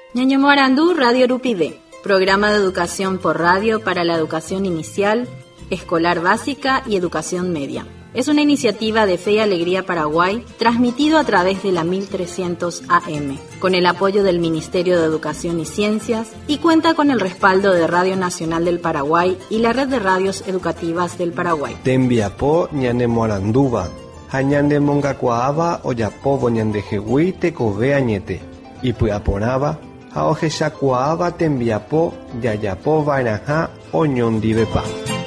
Ñañomoarandú Radio Rupide, programa de educación por radio para la educación inicial, escolar básica y educación media. Es una iniciativa de Fe y Alegría Paraguay, transmitido a través de la 1300 AM, con el apoyo del Ministerio de Educación y Ciencias, y cuenta con el respaldo de Radio Nacional del Paraguay y la Red de Radios Educativas del Paraguay. Tembiapó ñanemoaranduba, hañande mongacuaaba oyapobo ñandejegui tekove añete, y puaporaba, haojechacuaaba tembiapó yayapo vainaja oñondivepa.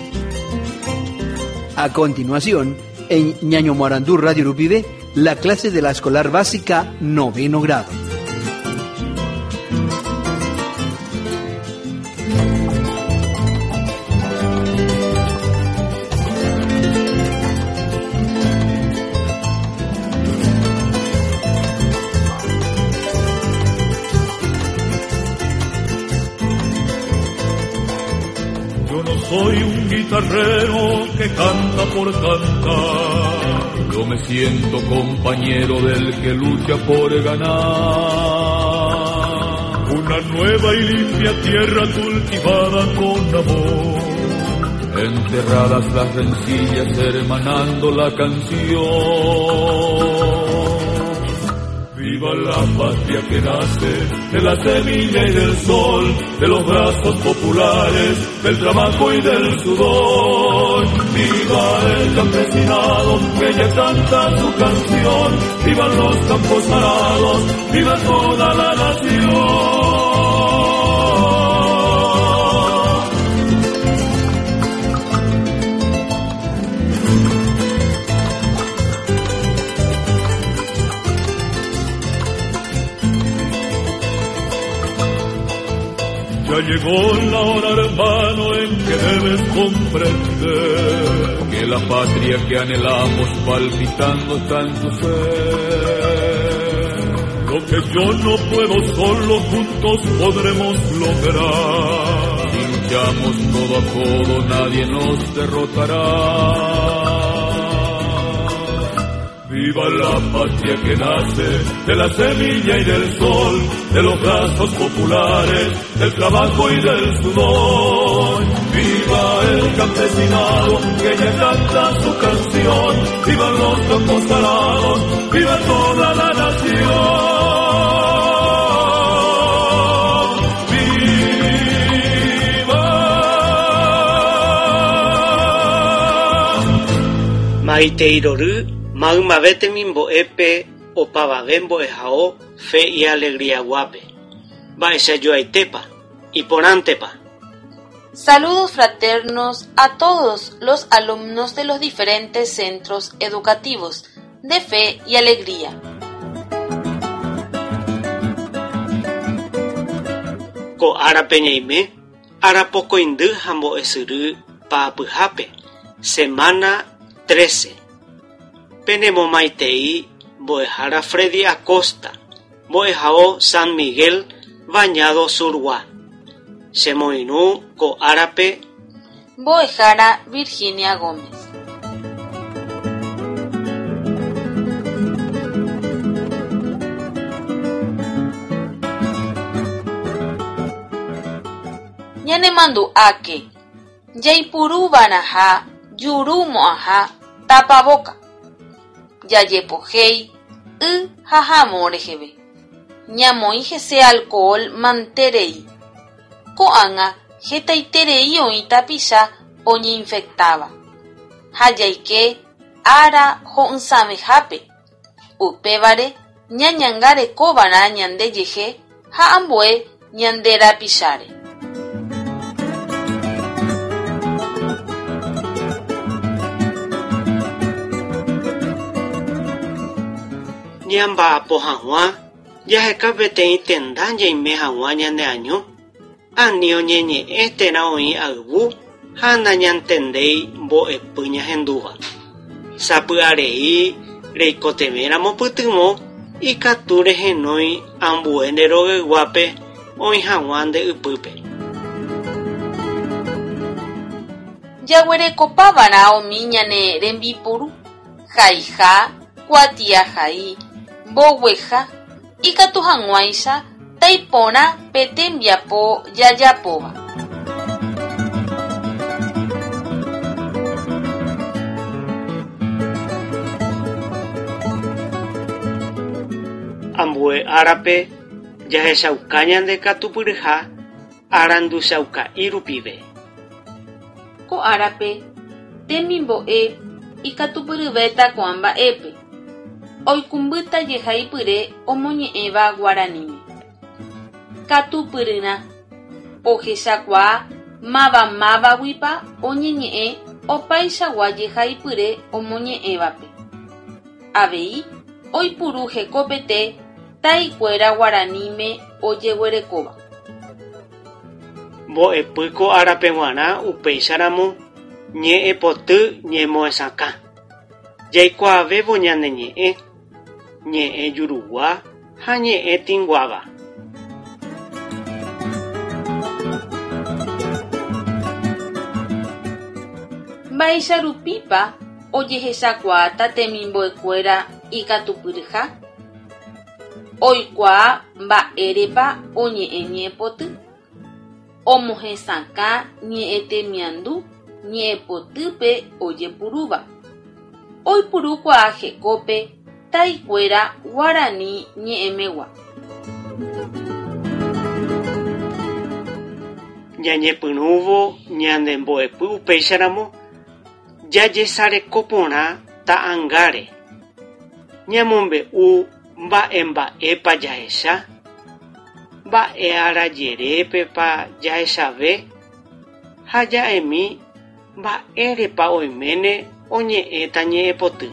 A continuación, en Ñañomoarandú Radio Rupide, la clase de la escolar básica 9º grado. Soy un guitarrero que canta por cantar. Yo me siento compañero del que lucha por ganar. Una nueva y limpia tierra cultivada con amor. Enterradas las rencillas hermanando la canción. Viva la patria que nace de la semilla y del sol, de los brazos populares, del trabajo y del sudor. Viva el campesinado que ya canta su canción, vivan los campos arados, viva toda la nación. Ya llegó la hora, hermano, en que debes comprender que la patria que anhelamos palpitando está en tu ser. Lo que yo no puedo solo, juntos podremos lograr. Si luchamos codo a codo, nadie nos derrotará. Viva la patria que nace de la semilla y del sol, de los brazos populares, del trabajo y del sudor. Viva el campesinado que ya canta su canción, vivan los campos arados, viva toda la nación. ¡Viva! Maiteiroru Maumavete mimbo epe opavavembo ejao fe y alegría guape. Vaesa yoaitepa y porantepa. Saludos fraternos a todos los alumnos de los diferentes centros educativos de Fe y Alegría. Ko arapeñeime, arapocoindu hambo esuru papujape. Semana 13. Penemo maitei boejara Freddy Acosta, boejao San Miguel Bañado Surwa. Semoinú ko arape boejara Virginia Gómez. Ñanemandu ake, yaipuru banaja, yurumo aja, tapaboca. Yayepojei, jajamorejebe. Ñamoi jese alcohol manterei. Ko'ág̃a hetaiterei oĩ tapicha oñeinfectava. Hajaike ára ho'ysãvehápe. Upévare ñañangarekova'erã ñandejehe ha ambue ñanderapicháre. Ñamba'apo hag̃ua jahekapetei tenda ñaime hag̃ua ñane año. Ani oñeñe'ẽ térã oĩ ayvu ha nañantendéi mbo'epy ñahendúva. Sapy'arei reikotevéramo pytyvõ ikatu rehenói ambue nde rogeguápe oĩ hag̃ua nde ypýpe. Jaguerekopávara omi ñane rembipuru, haiha, kuatiahai, mbogueha, ikatu hag̃uáicha taipóna pe tembiapo jajapóva. Ambue árape jahechauka ñande katupyryha aranduchauka irupive. Ko árape temimbo'e ikatupyryvéta ko'ã mba'épe oikumbýta jehaipyre omoñe'ẽva Guaraníme. Katupyrýna ohechakuaa mávamávagui oñeñe'ẽ opaichagua jehaipyre omoñe'ẽvape. Avei oipuru hekopete taikuéra Guaraníme ojeguerekóva. Mbo'epýko árape g̃uarã upéicharamo ñe'ẽpoty ñemoesãka. Jaikuaavévo ñane ñe'ẽ, ñe'ẽ jurugua ha ñe'ẽ tinguáva. Mba'éicharupípa ojehechakuaáta temimbo'ekuéra ikatupyryha. Oikuaa mba'érepa oñe'ẽ ñe'ẽpoty. Omohesãka ñe'ẽ temiandu ñe'ẽpotýpe ojepurúva. Oipurukuaa hekópe taikuéra Guarani ñe'ẽmegua. Ñañepyrũvo ñande mbo'epy upéicharamo jajesareko porã ta'ãngáre. Ñamombe'u mba'emba'épa jahecha, mba'e arajerépepa jahechave ha ja'emi mba'érepa oiméne oñe'ẽta ñe'ẽpoty.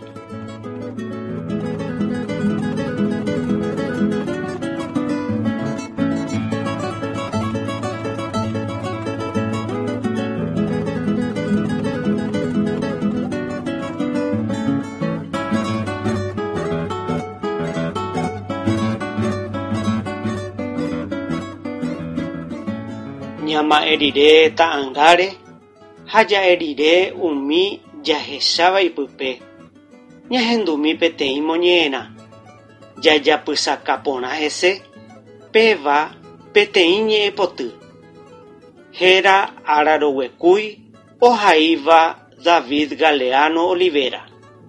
Ñama'ẽ rire ta'ãngáre ha ja'e rire umi jahecháva ipype ñahendúmi peteĩ moñe'ẽrã jajapysaka porã hese péva peteĩ ñe'ẽpoty. Héra araroguekúi ohaíva David Galeano Olivera.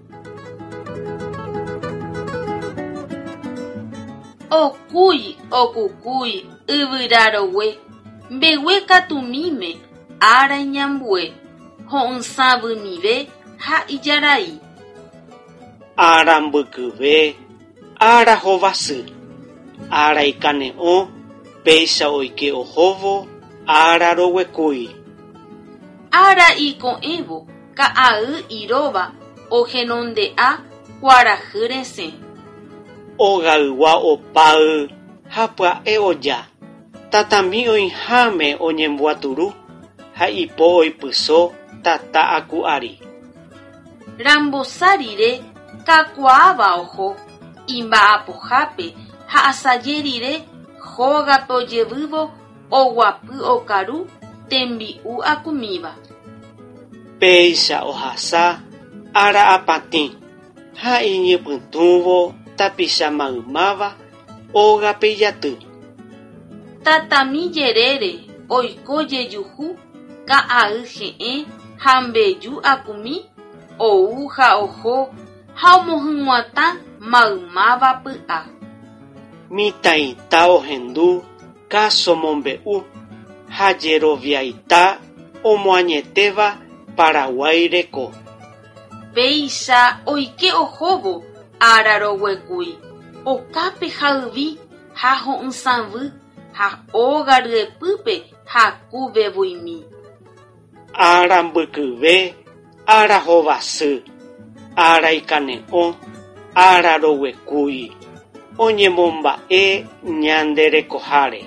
Okúi okukúi yvyrarogue mbegue katumíme ára iñambue ho'ysãvymive ha ijarai. Ára mbykyve, ára hovasy, ára ikane'õ, péicha oike ohóvo, ára roguekúi. Ára iko'ẽvo ka'ay iróva ohenonde'a kuarahy resẽ. Ogaygua opáy ha pya'e oja. Tatami oĩháme oñemboaturu ha ipo oipyso tata aku ári. Rambosa rire kakuaáva oho imba'apohápe ha asaje rire hógape ojevývo oguapy okaru tembi'u akumíva. Péicha ohasa ára apatĩ ha iñipytũvo tapicha maymáva ógape ijaty. Tatami jerére oiko jejuhu ka'ay he'ẽ ha mbeju akumi ou ha oho ha omohyg̃uatã maymáva py'a. Mitãita ohendu káso mombe'u ha jeroviaita omoañetéva Paraguay reko. Péicha oike ohóvo ára roguekúi okápe ha yvi ha ho'ysãvy ha óga ryepýpe ha kuvevuimi. Ára mbykyve, ára hovasy, ára ikane'õ, ára roguekúi, oñemomba'e ñande rekoháre.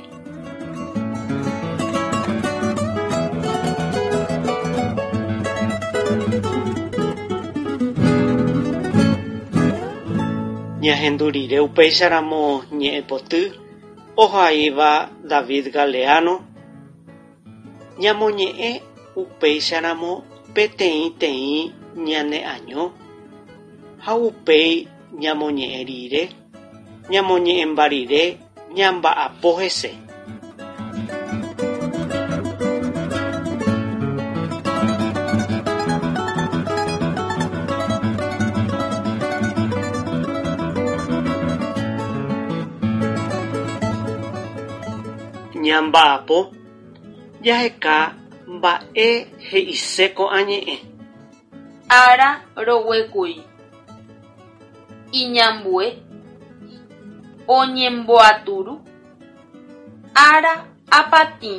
Ñahendu rire upéicharamo ñe'ẽpoty ohaíva David Galeano. Ñamoñe'ẽ upéicharamo peteĩ ñane año ha upéi ñamoñe'ẽ rire, ñamoñe'ẽmba rire ñamba'apo hese. Ñamba'apo jaheka mba'e he'ise ko'añe'ẽ. Ára roguekúi. Iñambue oñemboatúru. Ára apatĩ.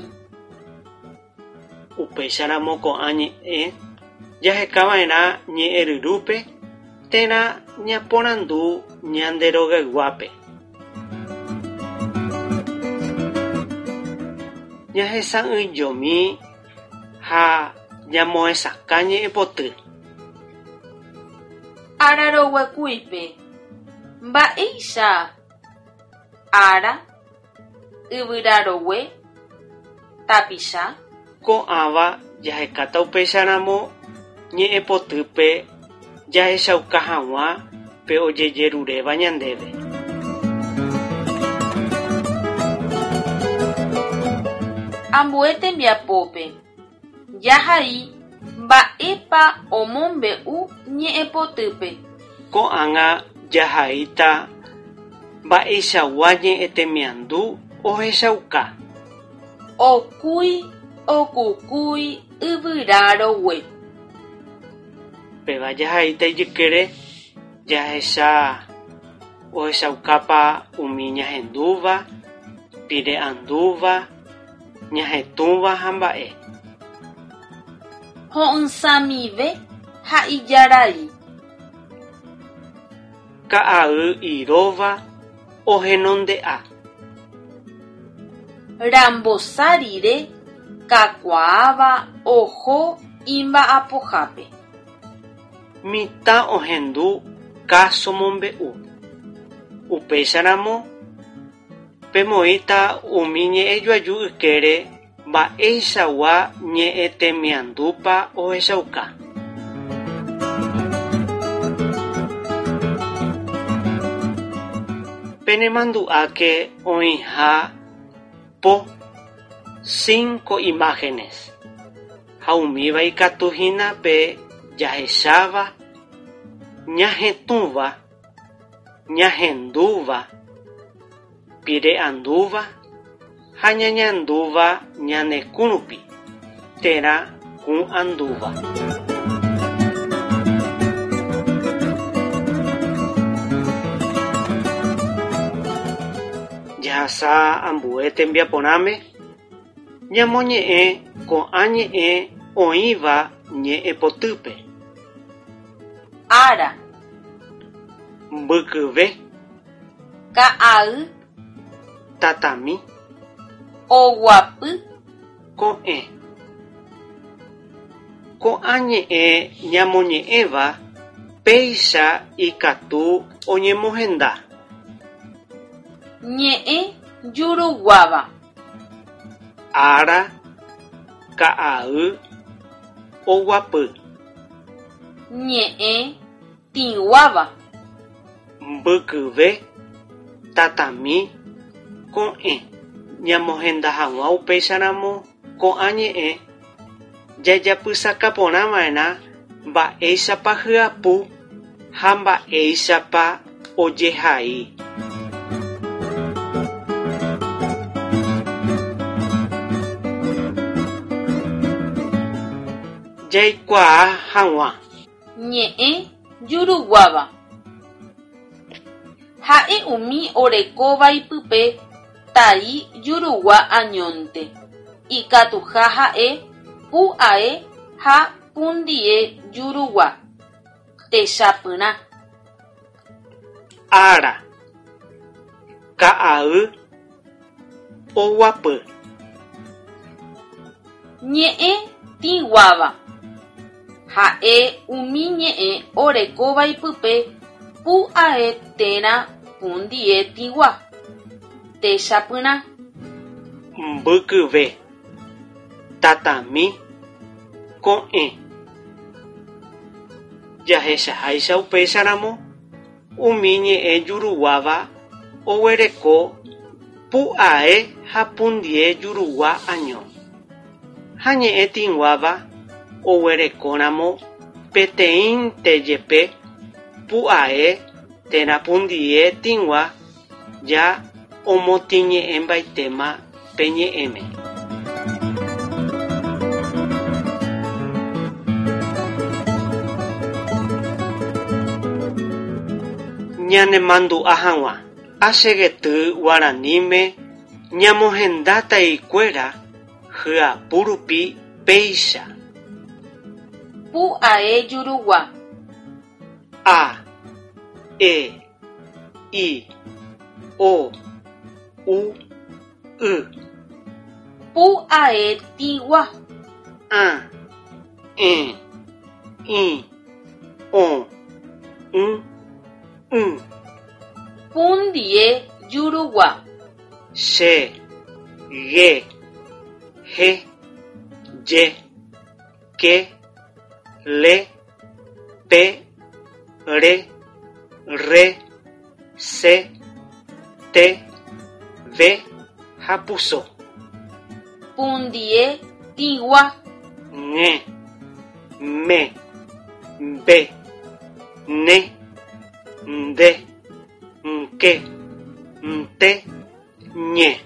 Upéicharamo ko'añe'ẽ jahekava'erã ñe'ẽ ryrýpe térã ñaporandu ñande rogaygua-pe. Ñahesa'ỹjomi ha ñamohesakã ñe'ẽ poty. Ára roguekúipe mba'éicha ára yvyrarogue tapicha. Ko'ãva jahekáta upéicharamo ñe'ẽ potýpe jahechauka hag̃ua pe ojejeruréva ñandéve. Ambue tembiapópe jahai mba'épa omombe'u ñe'ẽ potýpe. Ko'ág̃a jahaíta mba'eichagua ñe'ẽ temiandu ohechauka. Okúi okukúi yvyrarogue. Péva jahaíta ijykére jahecha ohechaukápa umi ñahendúva, pire'andúva, ñahetũva ha mba'e. Ho'ysãmive ha ijarai. Ka'ay iróva ohenonde'a. Rambosarire kakuaáva oho imba'apohápe. Mitã ohendu kásomombe'u. Upéicharamo pemoĩta umi ñe'ẽ joaju ykére mba'eichagua ñe'ẽ temiandúpa ohechauka. Penemandu'áke oĩha po 5 imágenes. Ha umíva ikatuhína pe jahecháva, ñahetũva, ñahendúva, pire'andúva ha ñañandúva ñane kũrupi, térã ku'andúva. Jahasa ambue tembiaporãme ñamoñe'ẽ ko'ãñe'ẽ oĩva ñe'ẽ potýpe. Ára Mbykyve, ka'ay tatami, oguapy ko'ẽ. Ko'ãñe'ẽ ñamoñe'ẽva péicha ikatu oñemohenda. ñe'ẽ juruguáva. Ára ka'ay oguapy. ñe'ẽ tĩguáva. Mbykyve, tatami, ko'ẽ. Ñamohenda hag̃ua upéicharamo ko'ãñe'ẽ jajapysakaporãva'erã mba'éichapa hyapu ha mba'éichapa ojehai. Jaikuaa hag̃ua. ñe'ẽ juruguáva. Ha'e umi oreko vaipype tai jurugua añónte. Ikatuha ha'e pu'ae ha pundie jurugua. Techapyrã. Ára ka'ay oguapy. ñe'ẽ tĩguáva. Ha'e umi ñe'ẽ oreko vaipype pu'ae térã pundie tĩgua. Techapyrã. Mbykyve, tatami, ko'ẽ. Jahechaháicha upéicharamo umi ñe'ẽ juruguáva oguereko pu'ae hapundie jurugua año. Hañe'ẽ tinguáva oguerekóramo peteĩ tejepe pu'ae terapundie tingua ja omotiñe'ẽmbaitéma peñe'ẽme. Ñanemandu'a hag̃ua achegety Guaraníme ñamohendáta ikuéra hyapu rupi péicha. Pu'ae jurugua. A, E, I, O, U, Y. Pu'ae tigua. A, E, I, O, U, Y. Pundie jurugua. She, Ge, Je, Ye, Ke, Le, Pe, Re, Re, Se, Te, Ve, Hapuso. Pundie tigua. Ñe, Me, Be, Ne, De, Nke, Nte, Ñe.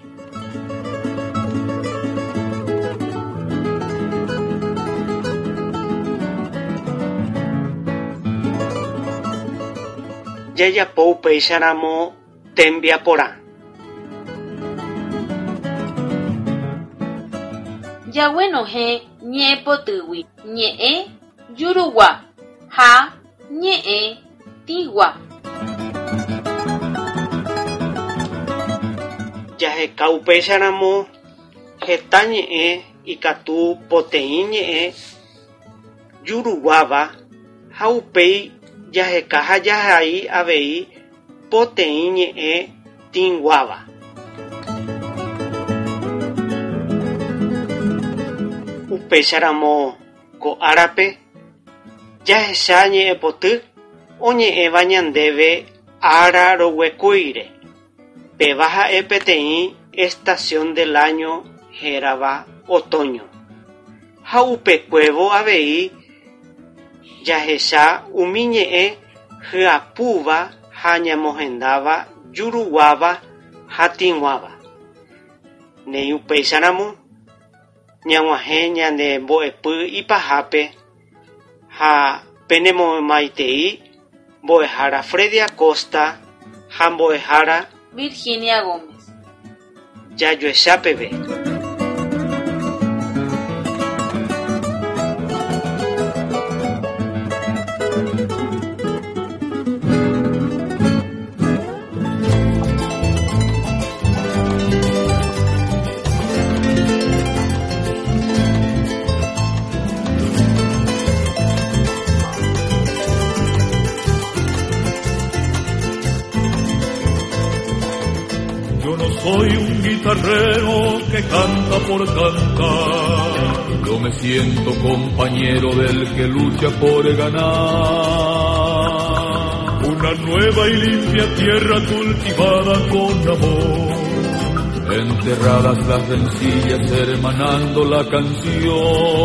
Jajapo upéicharamo tembiaporã. Jaguenohẽ ñe'ẽpotýgui ñe'ẽ jurugua ha ñe'ẽ tigua. Jaheka upéicharamo heta ñe'ẽ ikatu poteĩ ñe'ẽ juruguáva ha upéi jaheka ha jahai avei poteĩ ñe'ẽ tinguáva. Upéicharamo ko árape jahecha ñe'ẽpoty oñe'ẽva ñandéve ára roguekúire. Péva ha'e peteĩ estación del año hérava otoño. Ha upekuévo avei jahecha umi ñe'ẽ hyapúva ha ñamohendáva juruguáva ha tinguáva. Néi upéicharamo ñag̃uahẽ ñande mbo'epy ipahápe ha penemomaitei mbo'ehára Freddy Acosta ha mbo'ehára Virginia Gómez. Jajuecha peve. Soy un guitarrero que canta por cantar. Yo me siento compañero del que lucha por ganar. Una nueva y limpia tierra cultivada con amor. Enterradas las rencillas hermanando la canción.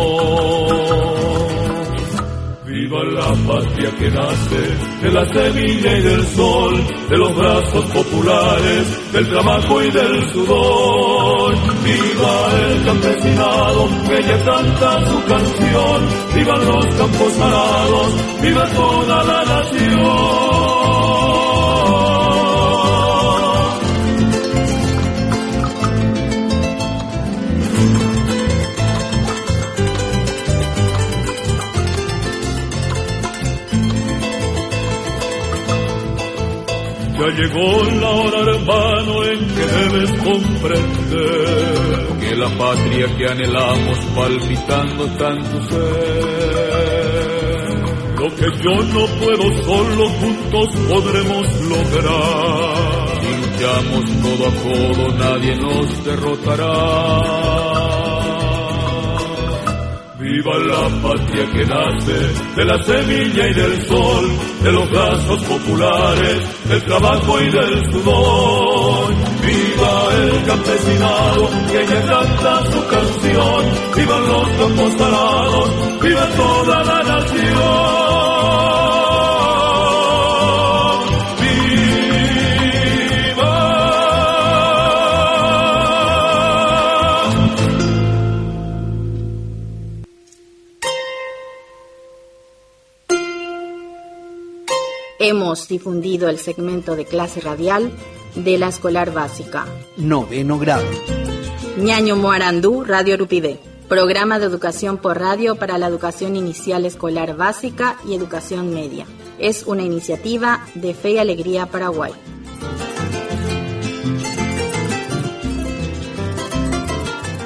Viva la patria que nace de la semilla y del sol, de los brazos populares, del trabajo y del sudor. Viva el campesinado que ya canta su canción, vivan los campos arados, viva toda la nación. Ya llegó la hora, hermano, en que debes comprender que la patria que anhelamos palpitando está en tu ser. Lo que yo no puedo solo, juntos podremos lograr. Si luchamos codo a codo, nadie nos derrotará. Viva la patria que nace de la semilla y del sol, de los brazos populares, del trabajo y del sudor. Viva el campesinado que ya canta su canción, vivan los campos arados, viva toda la nación. Hemos difundido el segmento de clase radial de la escolar básica. 9º grado. Ñaño Moarandú, Radio Rupidé. Programa de educación por radio para la educación inicial escolar básica y educación media. Es una iniciativa de Fe y Alegría Paraguay.